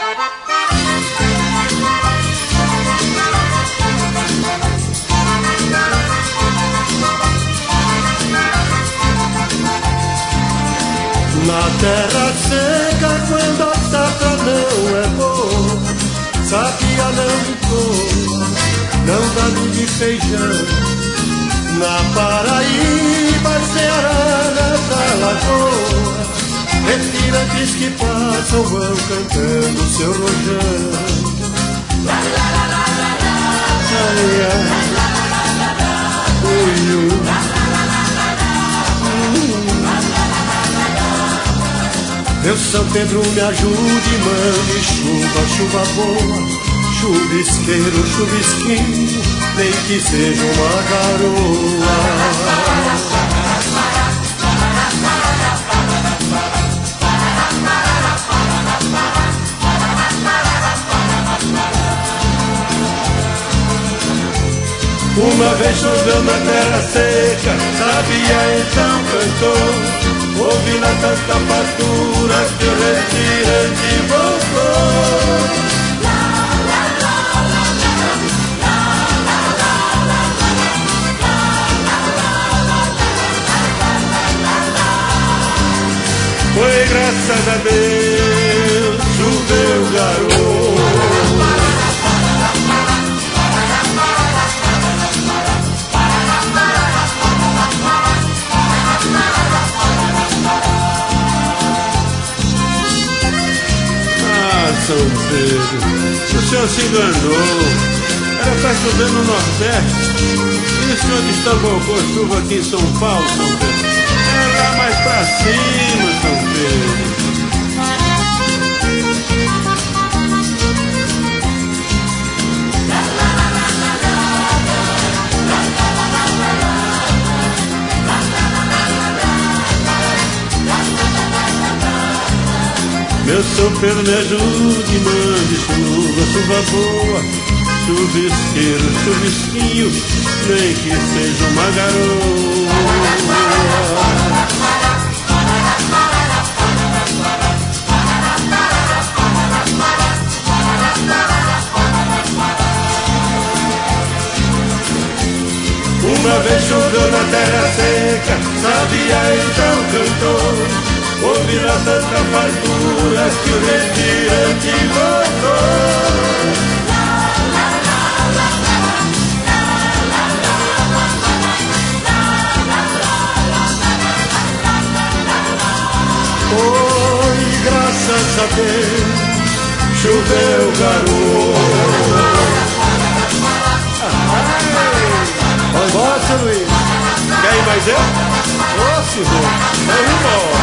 Na terra seca, quando a safra não é boa, sabia não coa, não dá de feijão. Na Paraíba, Ceará, nessa lagoa, retirantes que passam vão cantando seu rojão. Ai, ai, ui, ui. Meu São Pedro me ajude, mande chuva, chuva boa, chuvisqueiro, chuvisquinho, nem que seja uma garoa. Uma vez choveu na terra seca, sabia então cantou, ouvi na tanta fartura que o retirante voltou. Foi graças a Deus, choveu garoto. São Pedro, o senhor se enganou. Era para chover no Nordeste e o senhor destambocou chuva aqui em São Paulo, São Pedro. É lá mais pra cima, São Pedro. Meu São Pedro, me ajude, mande chuva, chuva boa, chuvisqueiro, chuvisquinho, nem que seja uma garoa. Uma vez choveu na terra seca, sabia então cantou, ouvi na tanta fartura que o retirante voltou. Oi, graças a Deus, choveu garoto. Vambora, seu Luiz. Quer ir mais eu? Ô, senhor, vamos embora.